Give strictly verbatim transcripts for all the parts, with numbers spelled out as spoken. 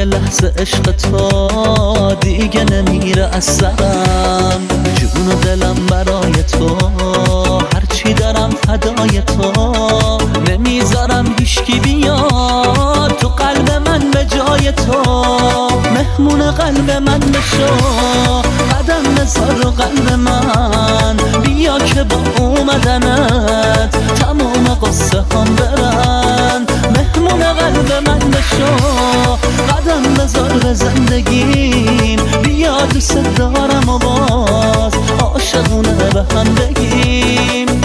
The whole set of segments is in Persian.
یه لحظه عشق تو دیگه نمیره از سرم. جون و دلم برای تو، هرچی دارم فدای تو. نمیذارم هیچکی بیاد تو قلب من به جای تو. مهمون قلب من بشو، قدم بذار رو قلب من. بیا که با اومدنت تمام قصه هم برن. مهمون قلب من بشو، قدم بذار به زندگیم. بیا دوست دارم و باز عاشقونه به هم بگیم.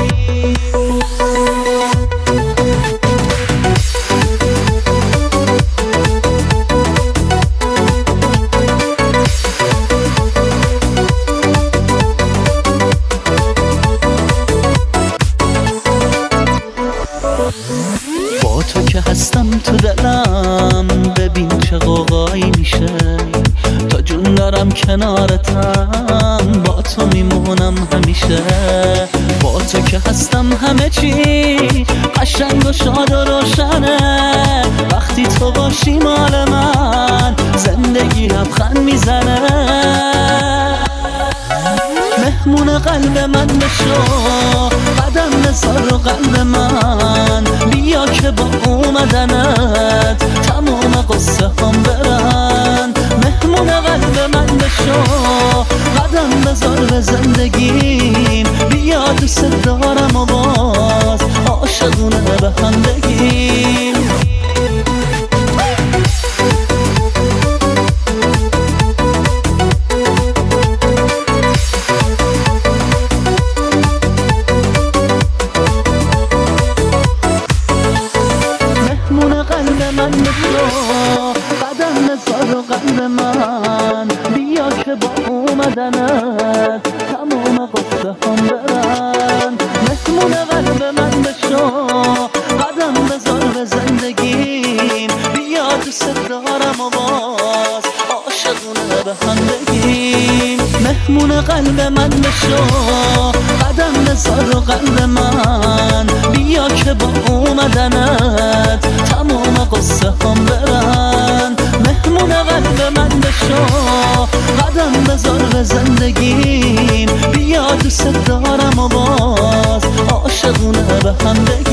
با تو که هستم تو دلم، ببین چه قوقایی میشه. تا جون دارم کنارتم، با تو میمونم همیشه. با تو که هستم همه چی قشنگ و شاد و روشنه. وقتی تو باشی مال من، زندگی لبخند میزنه. مهمون قلب من بشو، قدم بذار رو قلب من. بیا که با اومدنت تمام قصه هم برن. مهمون قلب من بشو، قدم بذار به زندگیم. بیا دوست دارم و باز عاشقونه به هم بگیم. من بشو، قدم بذار رو قلب من. بیا که با اومدنت تمام قصه هم برن. مهمون قلب من بشو، قدم بذار به زندگیم. بیا دوست دارم و باز عاشقونه به هم بگیم. مهمون قلب من بشو، قدم بذار رو قلب من. بیا که با اومدنت تمام قصه هم برن. مهمون قلب من بشو، قدم بذار به زندگیم. بیا دوست دارم و باز عاشقونه به هم بگیم.